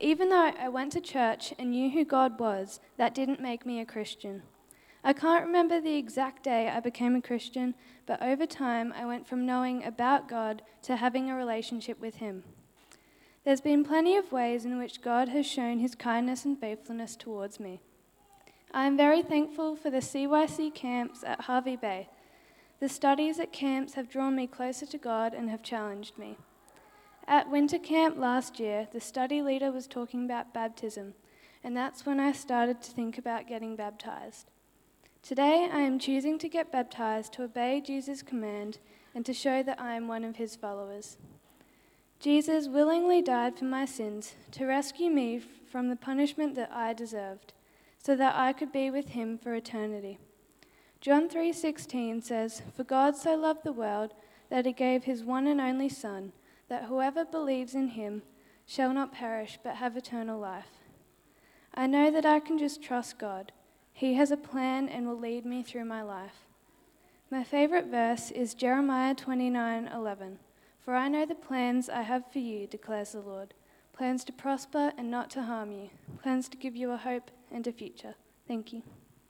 even though I went to church and knew who God was, that didn't make me a Christian. I can't remember the exact day I became a Christian, but over time I went from knowing about God to having a relationship with Him. There's been plenty of ways in which God has shown His kindness and faithfulness towards me. I am very thankful for the CYC camps at Harvey Bay. The studies at camps have drawn me closer to God and have challenged me. At winter camp last year, the study leader was talking about baptism, and that's when I started to think about getting baptized. Today, I am choosing to get baptized to obey Jesus' command and to show that I am one of His followers. Jesus willingly died for my sins to rescue me from the punishment that I deserved, so that I could be with Him for eternity. John 3:16 says, "For God so loved the world that He gave His one and only Son, that whoever believes in Him shall not perish but have eternal life." I know that I can just trust God. He has a plan and will lead me through my life. My favorite verse is Jeremiah 29:11. "For I know the plans I have for you, declares the Lord, plans to prosper and not to harm you, plans to give you a hope and a future." Thank you.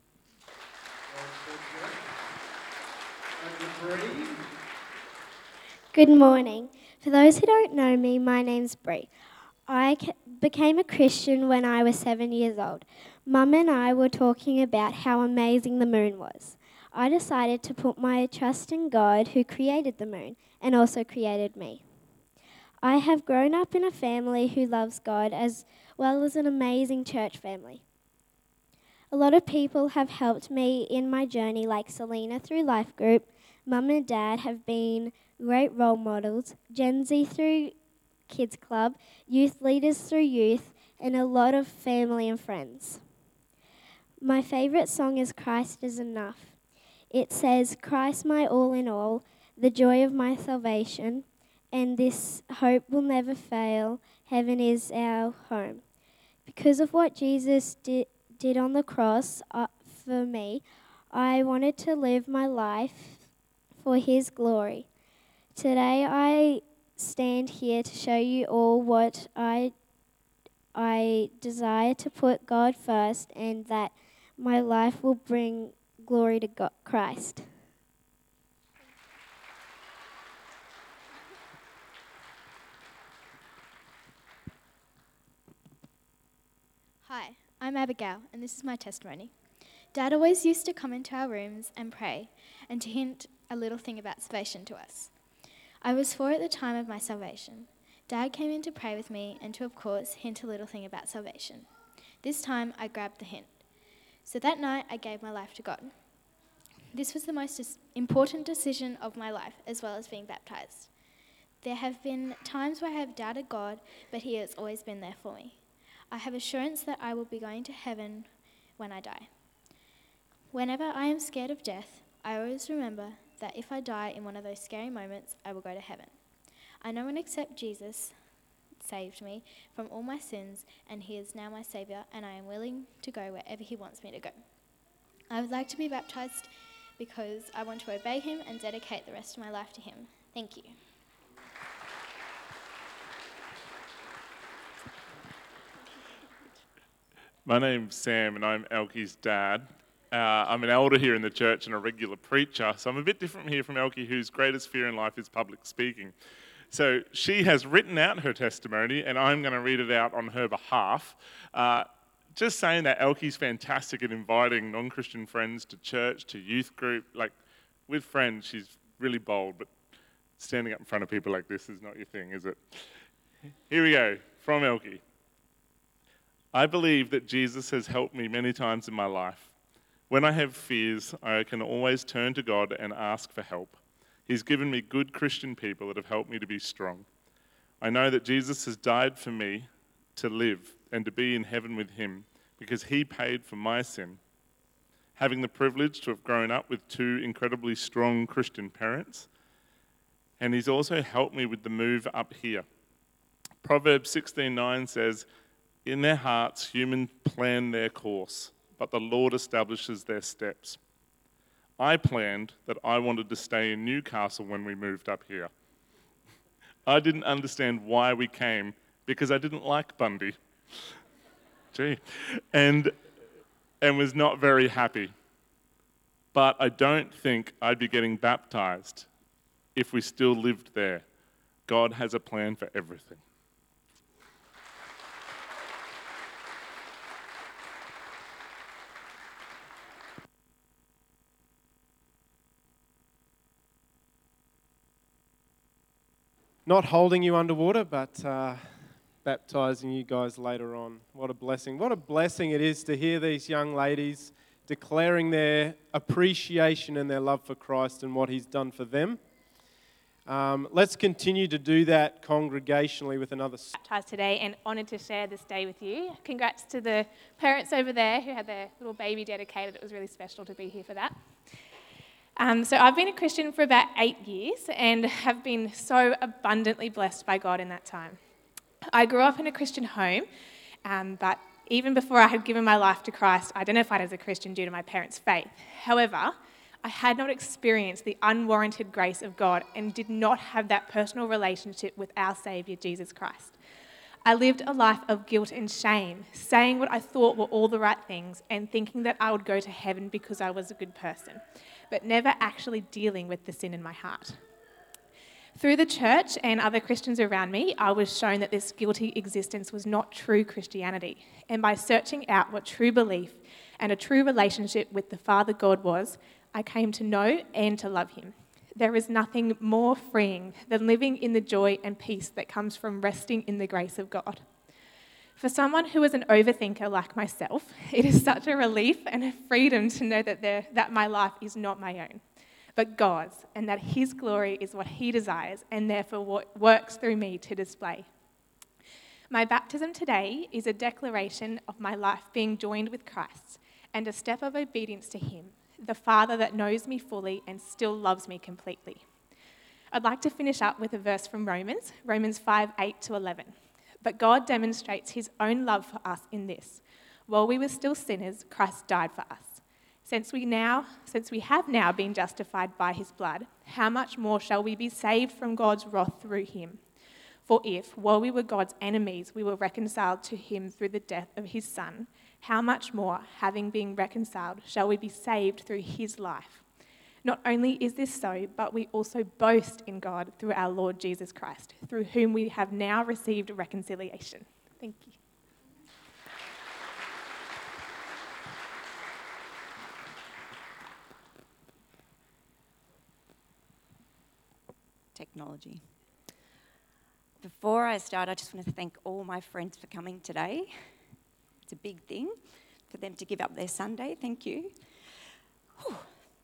Good morning. For those who don't know me, my name's Bree. I became a Christian when I was 7 years old. Mum and I were talking about how amazing the moon was. I decided to put my trust in God who created the moon and also created me. I have grown up in a family who loves God as well as an amazing church family. A lot of people have helped me in my journey, like Selena through Life Group. Mum and Dad have been great role models, Gen Z through Kids Club, youth leaders through youth, and a lot of family and friends. My favourite song is Christ is Enough. It says, "Christ my all in all, the joy of my salvation, and this hope will never fail, heaven is our home." Because of what Jesus did on the cross for me, I wanted to live my life for His glory. Today I stand here to show you all what I desire to put God first, and that my life will bring glory to Christ. Hi, I'm Abigail, and this is my testimony. Dad always used to come into our rooms and pray, and to hint a little thing about salvation to us. I was 4 at the time of my salvation. Dad came in to pray with me and to, of course, hint a little thing about salvation. This time, I grabbed the hint. So that night, I gave my life to God. This was the most important decision of my life, as well as being baptized. There have been times where I have doubted God, but He has always been there for me. I have assurance that I will be going to heaven when I die. Whenever I am scared of death, I always remember that if I die in one of those scary moments, I will go to heaven. I know and accept Jesus saved me from all my sins, and He is now my Saviour, and I am willing to go wherever He wants me to go. I would like to be baptized because I want to obey Him and dedicate the rest of my life to Him. Thank you. My name's Sam and I'm Elkie's dad. I'm an elder here in the church and a regular preacher, so I'm a bit different here from Elkie, whose greatest fear in life is public speaking. So she has written out her testimony and I'm going to read it out on her behalf. Just saying that Elkie's fantastic at inviting non-Christian friends to church, to youth group. Like, with friends, she's really bold, but standing up in front of people like this is not your thing, is it? Here we go, from Elkie. I believe that Jesus has helped me many times in my life. When I have fears, I can always turn to God and ask for help. He's given me good Christian people that have helped me to be strong. I know that Jesus has died for me to live and to be in heaven with Him because He paid for my sin. Having the privilege to have grown up with 2 incredibly strong Christian parents, and He's also helped me with the move up here. Proverbs 16:9 says, "In their hearts, humans plan their course, but the Lord establishes their steps." I planned that I wanted to stay in Newcastle when we moved up here. I didn't understand why we came because I didn't like Bundy. Gee. And was not very happy. But I don't think I'd be getting baptized if we still lived there. God has a plan for everything. Not holding you underwater, but baptizing you guys later on. What a blessing. What a blessing it is to hear these young ladies declaring their appreciation and their love for Christ and what He's done for them. Let's continue to do that congregationally with another. Baptised today and honoured to share this day with you. Congrats to the parents over there who had their little baby dedicated. It was really special to be here for that. So I've been a Christian for about 8 years and have been so abundantly blessed by God in that time. I grew up in a Christian home, but even before I had given my life to Christ, I identified as a Christian due to my parents' faith. However, I had not experienced the unwarranted grace of God and did not have that personal relationship with our Saviour, Jesus Christ. I lived a life of guilt and shame, saying what I thought were all the right things and thinking that I would go to heaven because I was a good person, but never actually dealing with the sin in my heart. Through the church and other Christians around me, I was shown that this guilty existence was not true Christianity. And by searching out what true belief and a true relationship with the Father God was, I came to know and to love Him. There is nothing more freeing than living in the joy and peace that comes from resting in the grace of God. For someone who is an overthinker like myself, it is such a relief and a freedom to know that my life is not my own, but God's, and that His glory is what He desires and therefore works through me to display. My baptism today is a declaration of my life being joined with Christ and a step of obedience to Him, the Father that knows me fully and still loves me completely. I'd like to finish up with a verse from Romans 5:8-11. But God demonstrates His own love for us in this: while we were still sinners, Christ died for us. Since we have now been justified by His blood, how much more shall we be saved from God's wrath through Him? For if, while we were God's enemies, we were reconciled to Him through the death of His Son, how much more, having been reconciled, shall we be saved through His life? Not only is this so, but we also boast in God through our Lord Jesus Christ, through whom we have now received reconciliation. Thank you. Technology. Before I start, I just want to thank all my friends for coming today. It's a big thing for them to give up their Sunday. Thank you. Whew.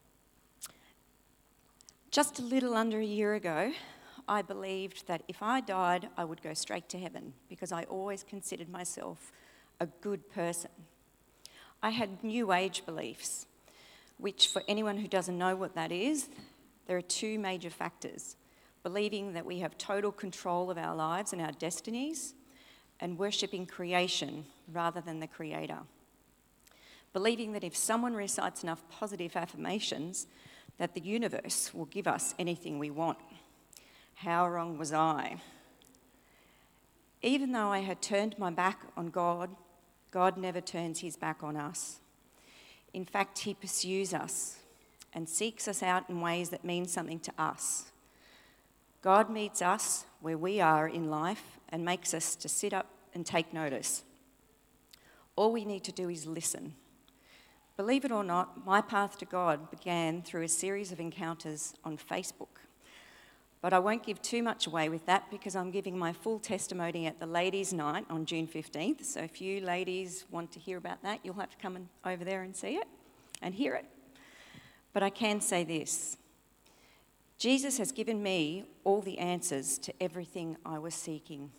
Just a little under a year ago, I believed that if I died, I would go straight to heaven because I always considered myself a good person. I had New Age beliefs, which for anyone who doesn't know what that is, there are two major factors: believing that we have total control of our lives and our destinies, and worshipping creation rather than the Creator. Believing that if someone recites enough positive affirmations, that the universe will give us anything we want. How wrong was I? Even though I had turned my back on God, God never turns His back on us. In fact, He pursues us and seeks us out in ways that mean something to us. God meets us where we are in life and makes us to sit up and take notice. All we need to do is listen. Believe it or not, my path to God began through a series of encounters on Facebook. But I won't give too much away with that because I'm giving my full testimony at the Ladies' Night on June 15th. So if you ladies want to hear about that, you'll have to come over there and see it and hear it. But I can say this: Jesus has given me all the answers to everything I was seeking.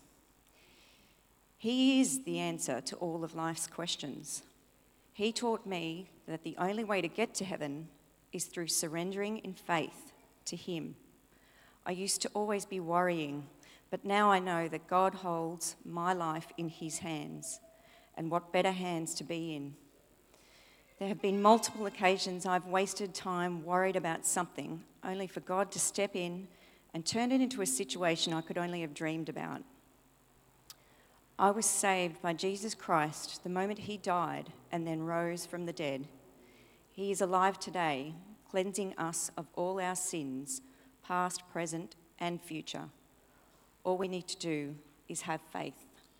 He is the answer to all of life's questions. He taught me that the only way to get to heaven is through surrendering in faith to Him. I used to always be worrying, but now I know that God holds my life in His hands, and what better hands to be in. There have been multiple occasions I've wasted time worried about something, only for God to step in and turn it into a situation I could only have dreamed about. I was saved by Jesus Christ the moment he died and then rose from the dead. He is alive today, cleansing us of all our sins, past, present, and future. All we need to do is have faith.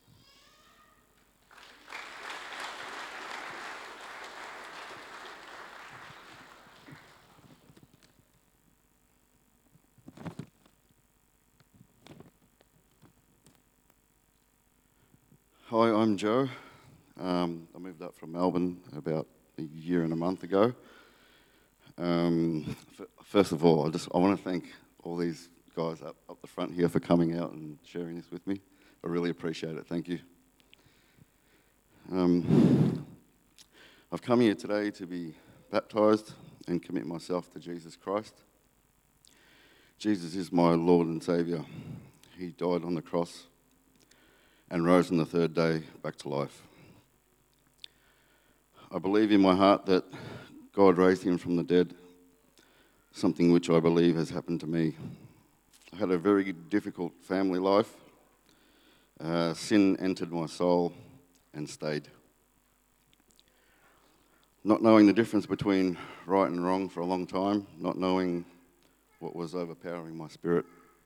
Hi, I'm Joe. I moved up from Melbourne about a year and a month ago. First of all, I want to thank all these guys up the front here for coming out and sharing this with me. I really appreciate it. Thank you. I've come here today to be baptised and commit myself to Jesus Christ. Jesus is my Lord and Saviour. He died on the cross and rose on the third day back to life. I believe in my heart that God raised him from the dead, something which I believe has happened to me. I had a very difficult family life. Sin entered my soul and stayed. Not knowing the difference between right and wrong for a long time, not knowing what was overpowering my spirit.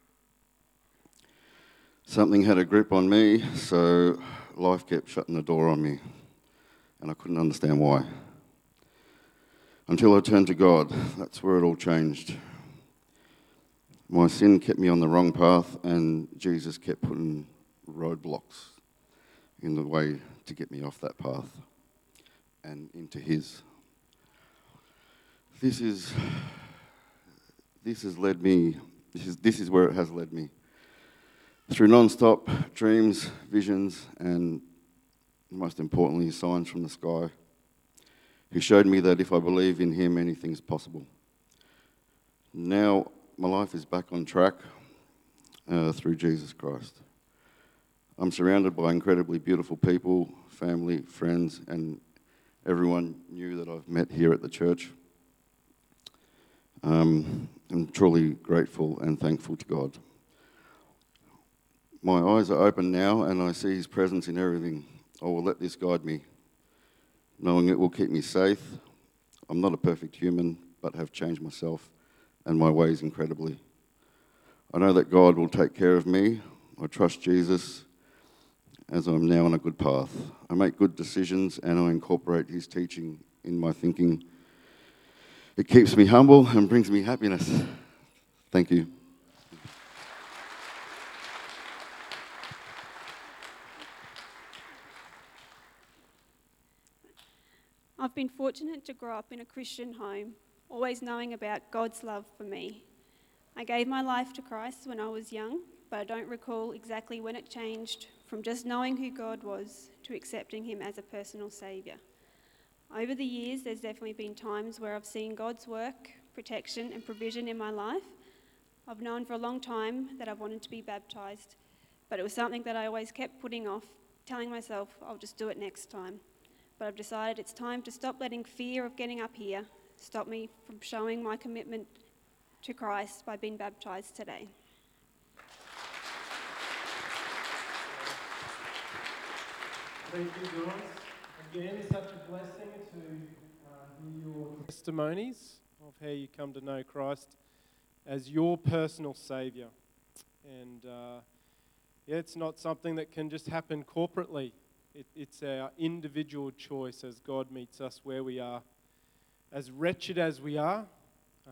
Something had a grip on me, so life kept shutting the door on me, and I couldn't understand why. Until I turned to God, that's where it all changed. My sin kept me on the wrong path, and Jesus kept putting roadblocks in the way to get me off that path and into his. This is where it has led me. Through non-stop dreams, visions, and most importantly, signs from the sky, he showed me that if I believe in him, anything's possible. Now, my life is back on track through Jesus Christ. I'm surrounded by incredibly beautiful people, family, friends, and everyone new that I've met here at the church. I'm truly grateful and thankful to God. My eyes are open now and I see his presence in everything. I will let this guide me, knowing it will keep me safe. I'm not a perfect human, but have changed myself and my ways incredibly. I know that God will take care of me. I trust Jesus as I'm now on a good path. I make good decisions and I incorporate his teaching in my thinking. It keeps me humble and brings me happiness. Thank you. I've been fortunate to grow up in a Christian home, always knowing about God's love for me. I gave my life to Christ when I was young, but I don't recall exactly when it changed from just knowing who God was to accepting him as a personal saviour. Over the years, there's definitely been times where I've seen God's work, protection and provision in my life. I've known for a long time that I've wanted to be baptised, but it was something that I always kept putting off, telling myself I'll just do it next time. But I've decided it's time to stop letting fear of getting up here stop me from showing my commitment to Christ by being baptised today. Thank you, guys. Again, such a blessing to hear your testimonies of how you come to know Christ as your personal Saviour. And it's not something that can just happen corporately. It's our individual choice as God meets us where we are. As wretched as we are,